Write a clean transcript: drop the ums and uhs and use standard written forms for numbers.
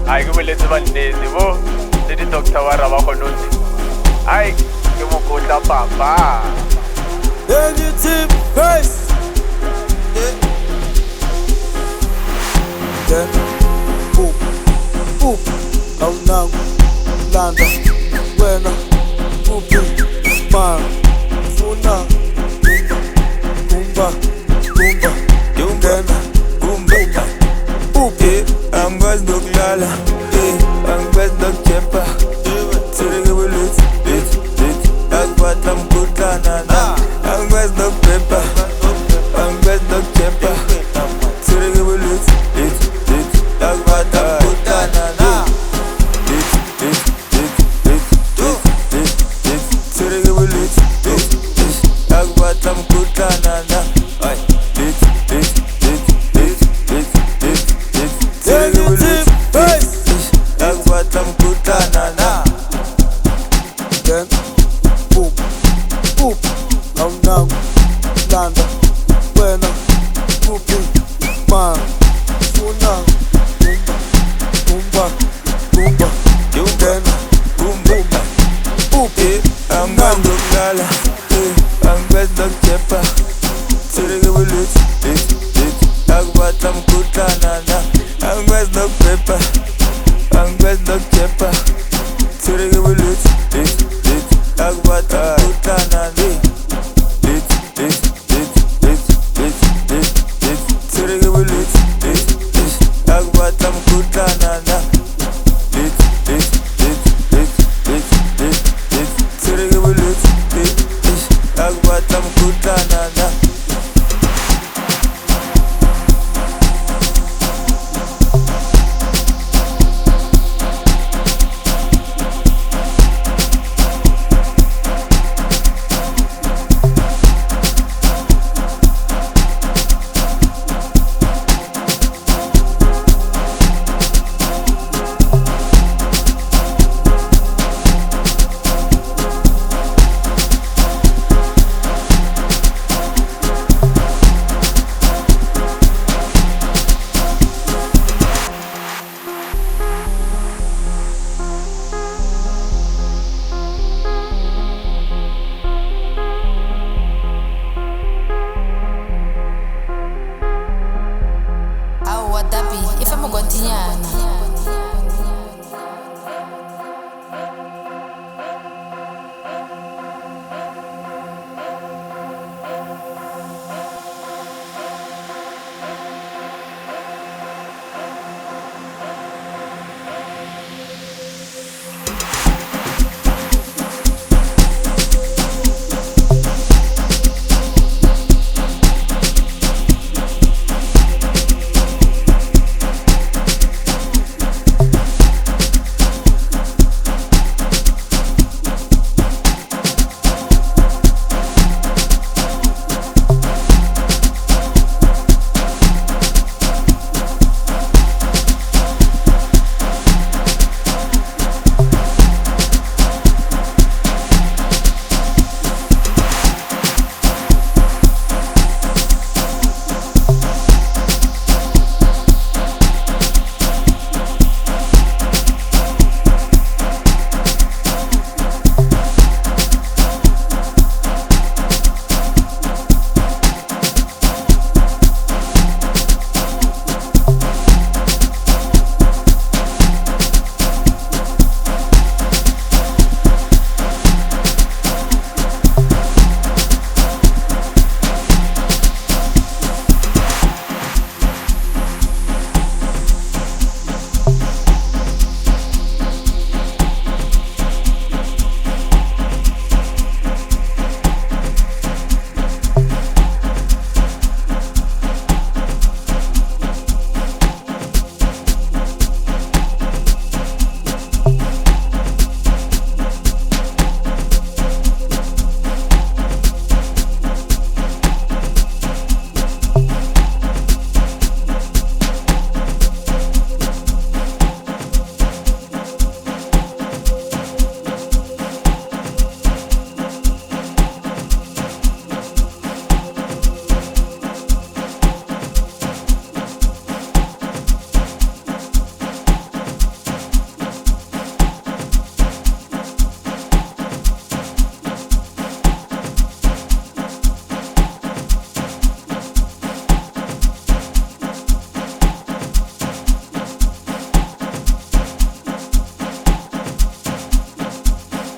Ai ke boletse ba nnete bo le di-doctor ba ra ba kgone ho tseba. Ai ke mokotla papa. Negative face. Then, boop, boop. Now, landa, wena, boopy, man, funa, boomba, boomba, yungena, boomba, boopy. I'm going to Lala, I'm going to Jepa. Sitting with it, that's what I'm good at. I'm going to Pepper, I'm going to Jepa. Sitting with it, that's what I'm good at. Sitting with it, that's what I'm good at. I'm good na. Then, boop, boop. Now, landa, wena, boopy, man, funa, boomba, boomba, yungena, boomba, boopy. I'm going to Lala, I'm going to Jepa.